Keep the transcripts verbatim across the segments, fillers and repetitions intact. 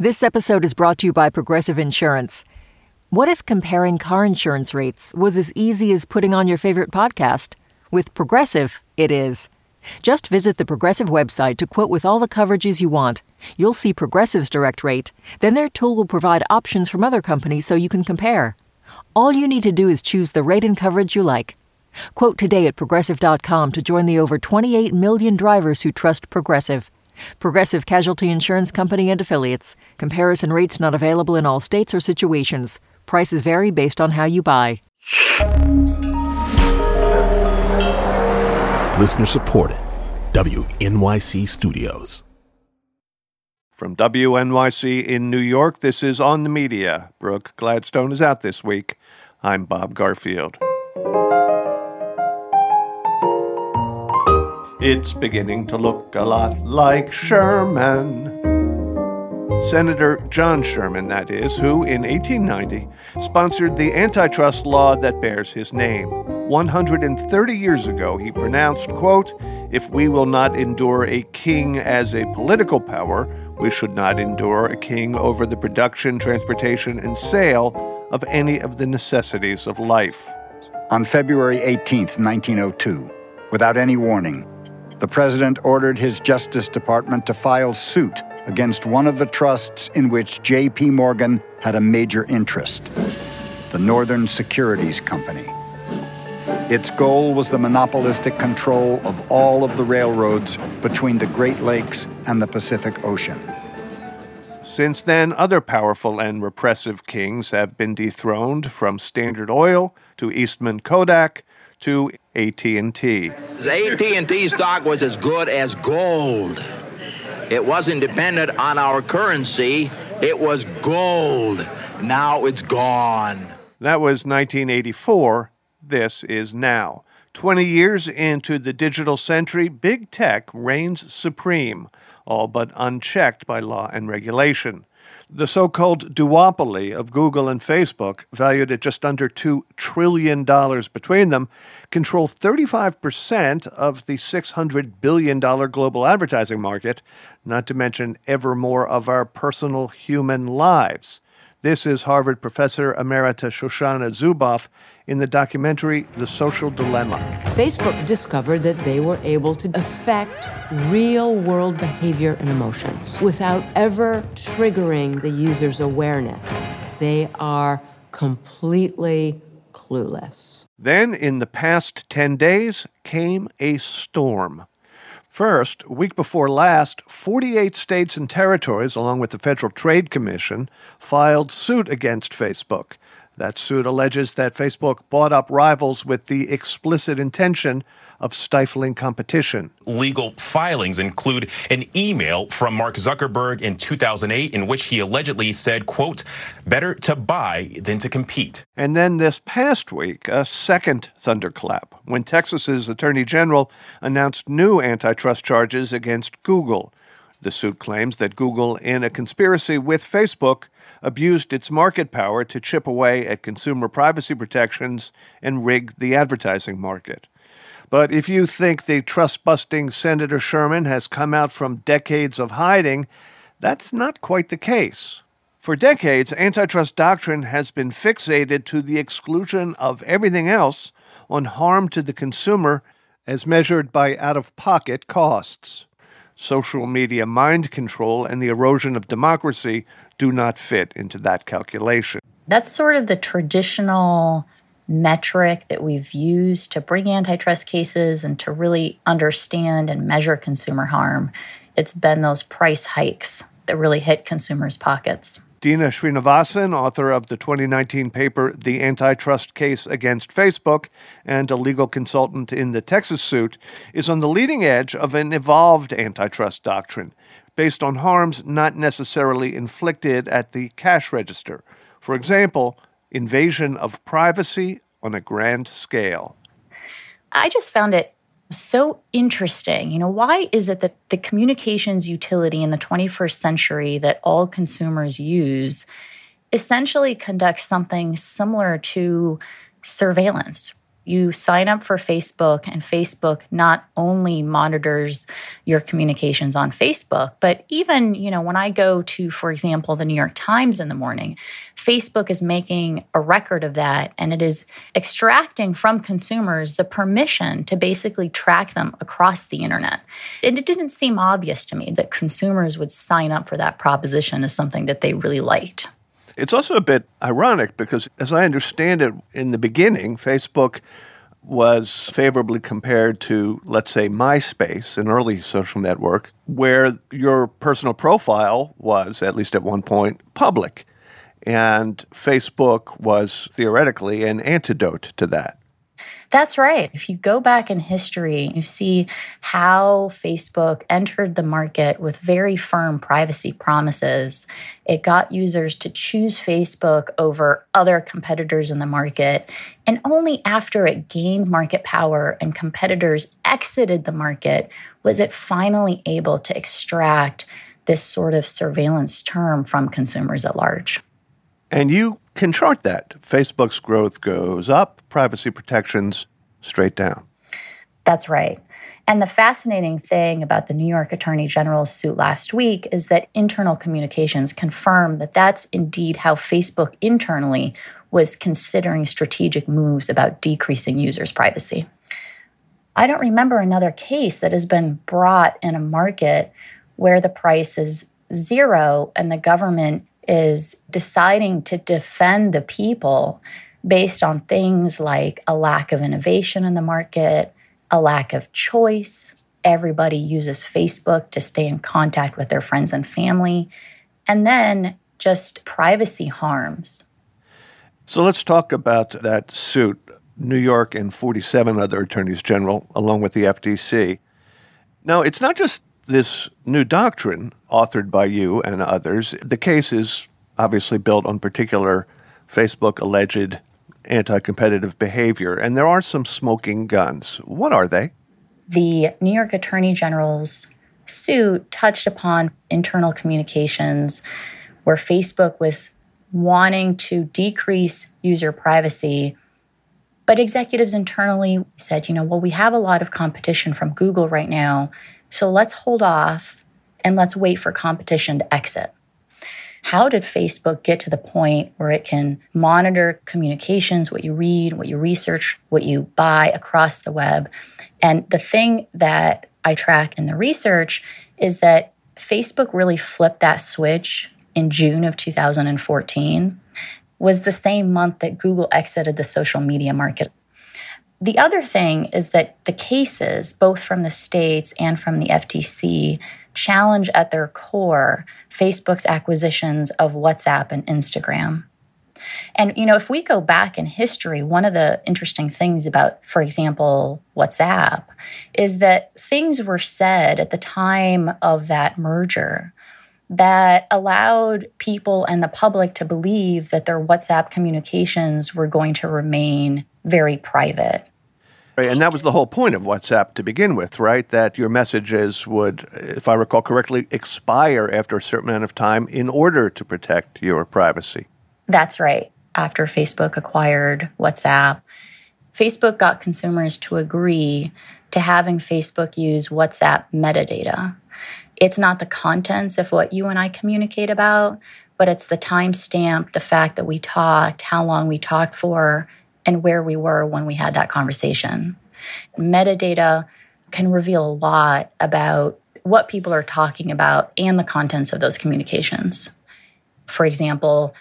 This episode is brought to you by Progressive Insurance. What if comparing car insurance rates was as easy as putting on your favorite podcast? With Progressive, it is. Just visit the Progressive website to quote with all the coverages you want. You'll see Progressive's direct rate. Then their tool will provide options from other companies so you can compare. All you need to do is choose the rate and coverage you like. Quote today at Progressive dot com to join the over twenty-eight million drivers who trust Progressive. Progressive Casualty Insurance Company and Affiliates. Comparison rates not available in all states or situations. Prices vary based on how you buy. Listener supported. W N Y C Studios. From W N Y C in New York, this is On the Media. Brooke Gladstone is out this week. I'm Bob Garfield. It's beginning to look a lot like Sherman. Senator John Sherman, that is, who in eighteen ninety sponsored the antitrust law that bears his name. one hundred thirty years ago, he pronounced, quote, "If we will not endure a king as a political power, we should not endure a king over the production, transportation, and sale of any of the necessities of life." On February eighteenth, nineteen oh two, without any warning, the president ordered his Justice Department to file suit against one of the trusts in which J P. Morgan had a major interest, the Northern Securities Company. Its goal was the monopolistic control of all of the railroads between the Great Lakes and the Pacific Ocean. Since then, other powerful and repressive kings have been dethroned, from Standard Oil to Eastman Kodak to A T and T. The A T and T stock was as good as gold. It wasn't dependent on our currency. It was gold. Now it's gone. That was nineteen eighty-four. This is now. Twenty years into the digital century, big tech reigns supreme, all but unchecked by law and regulation. The so-called duopoly of Google and Facebook, valued at just under two trillion dollars between them, control thirty-five percent of the six hundred billion dollars global advertising market, not to mention ever more of our personal human lives. This is Harvard professor emerita Shoshana Zuboff in the documentary The Social Dilemma. Facebook discovered that they were able to affect real-world behavior and emotions without ever triggering the user's awareness. They are completely clueless. Then, in the past ten days, came a storm. First, week before last, forty-eight states and territories, along with the Federal Trade Commission, filed suit against Facebook. That suit alleges that Facebook bought up rivals with the explicit intention of stifling competition. Legal filings include an email from Mark Zuckerberg in two thousand eight in which he allegedly said, quote, "Better to buy than to compete." And then this past week, a second thunderclap, when Texas's Attorney General announced new antitrust charges against Google. The suit claims that Google, in a conspiracy with Facebook, abused its market power to chip away at consumer privacy protections and rig the advertising market. But if you think the trust-busting Senator Sherman has come out from decades of hiding, that's not quite the case. For decades, antitrust doctrine has been fixated to the exclusion of everything else on harm to the consumer as measured by out-of-pocket costs. Social media mind control and the erosion of democracy do not fit into that calculation. That's sort of the traditional metric that we've used to bring antitrust cases and to really understand and measure consumer harm. It's been those price hikes that really hit consumers' pockets. Dina Srinivasan, author of the twenty nineteen paper The Antitrust Case Against Facebook and a legal consultant in the Texas suit, is on the leading edge of an evolved antitrust doctrine based on harms not necessarily inflicted at the cash register. For example, invasion of privacy on a grand scale. I just found it so interesting. You know, why is it that the communications utility in the twenty-first century that all consumers use essentially conducts something similar to surveillance, You sign up for Facebook, and Facebook not only monitors your communications on Facebook, but even, you know, when I go to, for example, the New York Times in the morning, Facebook is making a record of that, and it is extracting from consumers the permission to basically track them across the internet. And it didn't seem obvious to me that consumers would sign up for that proposition as something that they really liked. It's also a bit ironic because, as I understand it, in the beginning, Facebook was favorably compared to, let's say, MySpace, an early social network, where your personal profile was, at least at one point, public. And Facebook was theoretically an antidote to that. That's right. If you go back in history, you see how Facebook entered the market with very firm privacy promises. It got users to choose Facebook over other competitors in the market. And only after it gained market power and competitors exited the market was it finally able to extract this sort of surveillance term from consumers at large. And you can chart that. Facebook's growth goes up, privacy protections straight down. That's right. And the fascinating thing about the New York Attorney General's suit last week is that internal communications confirmed that that's indeed how Facebook internally was considering strategic moves about decreasing users' privacy. I don't remember another case that has been brought in a market where the price is zero and the government is deciding to defend the people based on things like a lack of innovation in the market, a lack of choice. Everybody uses Facebook to stay in contact with their friends and family, and then just privacy harms. So let's talk about that suit. New York and forty-seven other attorneys general, along with the F T C. Now, it's not just this new doctrine authored by you and others. The case is obviously built on particular Facebook alleged anti-competitive behavior, and there are some smoking guns. What are they? The New York Attorney General's suit touched upon internal communications where Facebook was wanting to decrease user privacy, but executives internally said, you know, well, we have a lot of competition from Google right now, so let's hold off and let's wait for competition to exit. How did Facebook get to the point where it can monitor communications, what you read, what you research, what you buy across the web? And the thing that I track in the research is that Facebook really flipped that switch in June of two thousand fourteen, was the same month that Google exited the social media market. The other thing is that the cases, both from the states and from the F T C, challenge at their core Facebook's acquisitions of WhatsApp and Instagram. And, you know, if we go back in history, one of the interesting things about, for example, WhatsApp, is that things were said at the time of that merger that allowed people and the public to believe that their WhatsApp communications were going to remain very private. Right, and that was the whole point of WhatsApp to begin with, right? That your messages would, if I recall correctly, expire after a certain amount of time in order to protect your privacy. That's right. After Facebook acquired WhatsApp, Facebook got consumers to agree to having Facebook use WhatsApp metadata. It's not the contents of what you and I communicate about, but it's the timestamp, the fact that we talked, how long we talked for, and where we were when we had that conversation. Metadata can reveal a lot about what people are talking about and the contents of those communications. For example,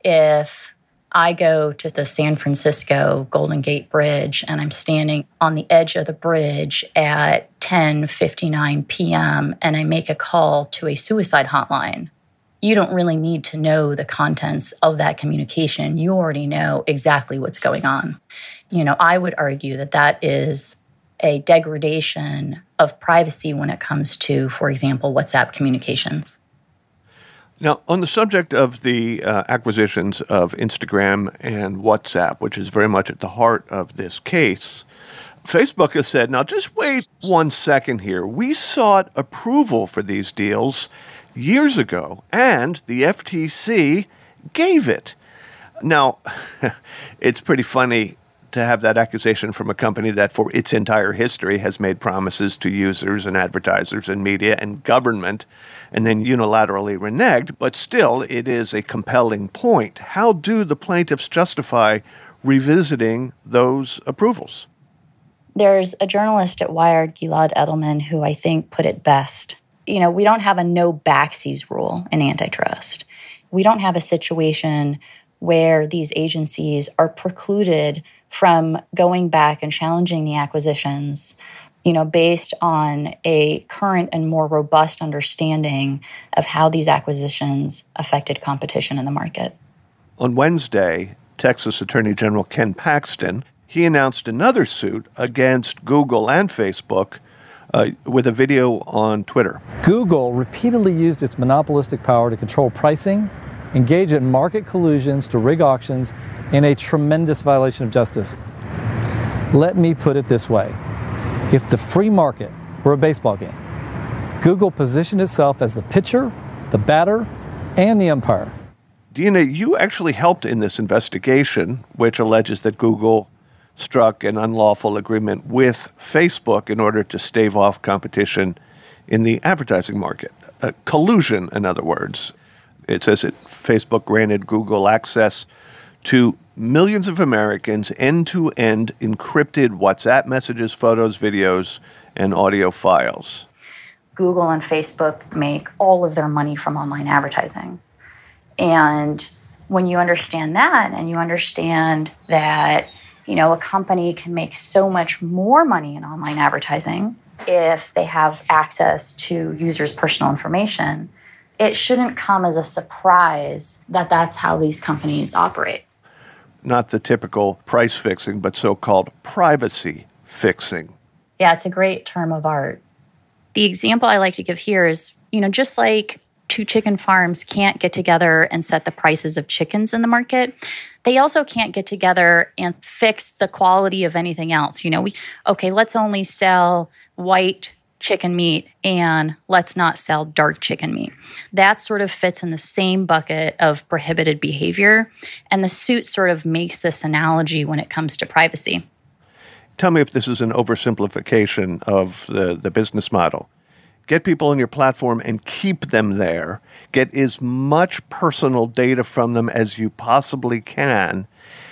if I go to the San Francisco Golden Gate Bridge and I'm standing on the edge of the bridge at ten fifty-nine p.m. and I make a call to a suicide hotline, you don't really need to know the contents of that communication. You already know exactly what's going on. You know, I would argue that that is a degradation of privacy when it comes to, for example, WhatsApp communications. Now, on the subject of the uh, acquisitions of Instagram and WhatsApp, which is very much at the heart of this case, Facebook has said, now just wait one second here. We sought approval for these deals years ago, and the F T C gave it. Now, it's pretty funny to have that accusation from a company that for its entire history has made promises to users and advertisers and media and government and then unilaterally reneged, but still it is a compelling point. How do the plaintiffs justify revisiting those approvals? There's a journalist at Wired, Gilad Edelman, who I think put it best. You know, we don't have a no backsies rule in antitrust. We don't have a situation where these agencies are precluded from going back and challenging the acquisitions, you know, based on a current and more robust understanding of how these acquisitions affected competition in the market. On Wednesday, Texas Attorney General Ken Paxton, he announced another suit against Google and Facebook uh, with a video on Twitter. Google repeatedly used its monopolistic power to control pricing, engage in market collusions to rig auctions, in a tremendous violation of justice. Let me put it this way. If the free market were a baseball game, Google positioned itself as the pitcher, the batter, and the umpire. Dina, you actually helped in this investigation, which alleges that Google struck an unlawful agreement with Facebook in order to stave off competition in the advertising market. Uh, collusion, in other words. It says that Facebook granted Google access to millions of Americans' end-to-end encrypted WhatsApp messages, photos, videos, and audio files. Google and Facebook make all of their money from online advertising. And when you understand that, and you understand that, you know, a company can make so much more money in online advertising if they have access to users' personal information, it shouldn't come as a surprise that that's how these companies operate. Not the typical price fixing, but so-called privacy fixing. Yeah, it's a great term of art. The example I like to give here is, you know, just like two chicken farms can't get together and set the prices of chickens in the market, they also can't get together and fix the quality of anything else. You know, we, okay, let's only sell white chicken meat and let's not sell dark chicken meat. That sort of fits in the same bucket of prohibited behavior. And the suit sort of makes this analogy when it comes to privacy. Tell me if this is an oversimplification of the, the business model. Get people on your platform and keep them there. Get as much personal data from them as you possibly can,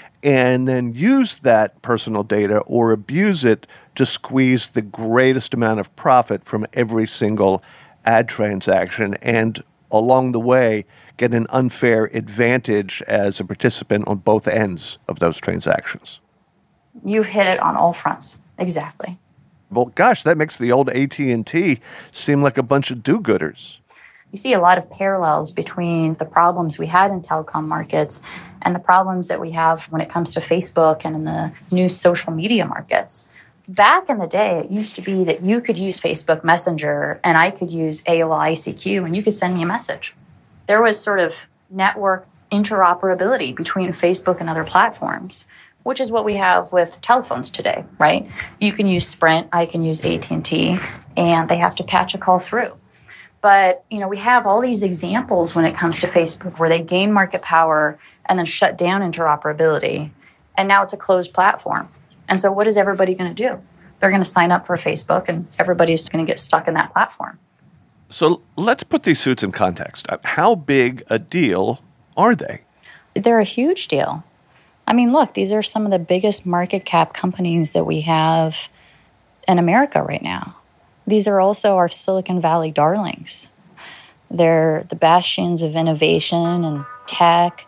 and then use that personal data or abuse it to squeeze the greatest amount of profit from every single ad transaction, and along the way, get an unfair advantage as a participant on both ends of those transactions. You've hit it on all fronts. Exactly. Well, gosh, that makes the old A T and T seem like a bunch of do-gooders. You see a lot of parallels between the problems we had in telecom markets and the problems that we have when it comes to Facebook and in the new social media markets. Back in the day, it used to be that you could use Facebook Messenger and I could use A O L I C Q and you could send me a message. There was sort of network interoperability between Facebook and other platforms, which is what we have with telephones today, right? You can use Sprint, I can use A T and T, and they have to patch a call through. But, you know, we have all these examples when it comes to Facebook where they gain market power and then shut down interoperability. And now it's a closed platform. And so what is everybody going to do? They're going to sign up for Facebook and everybody's going to get stuck in that platform. So let's put these suits in context. How big a deal are they? They're a huge deal. I mean, look, these are some of the biggest market cap companies that we have in America right now. These are also our Silicon Valley darlings. They're the bastions of innovation and tech.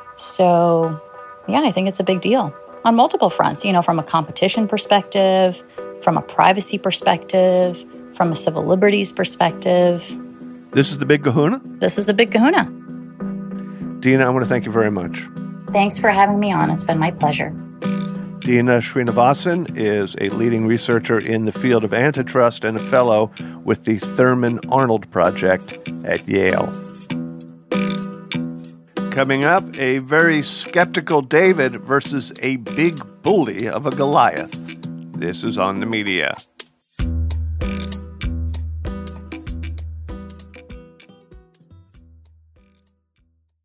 So, yeah, I think it's a big deal on multiple fronts, you know, from a competition perspective, from a privacy perspective, from a civil liberties perspective. This is the Big Kahuna? This is the Big Kahuna. Dina, I want to thank you very much. Thanks for having me on. It's been my pleasure. Dina Srinivasan is a leading researcher in the field of antitrust and a fellow with the Thurman Arnold Project at Yale. Coming up, a very skeptical David versus a big bully of a Goliath. This is On the Media.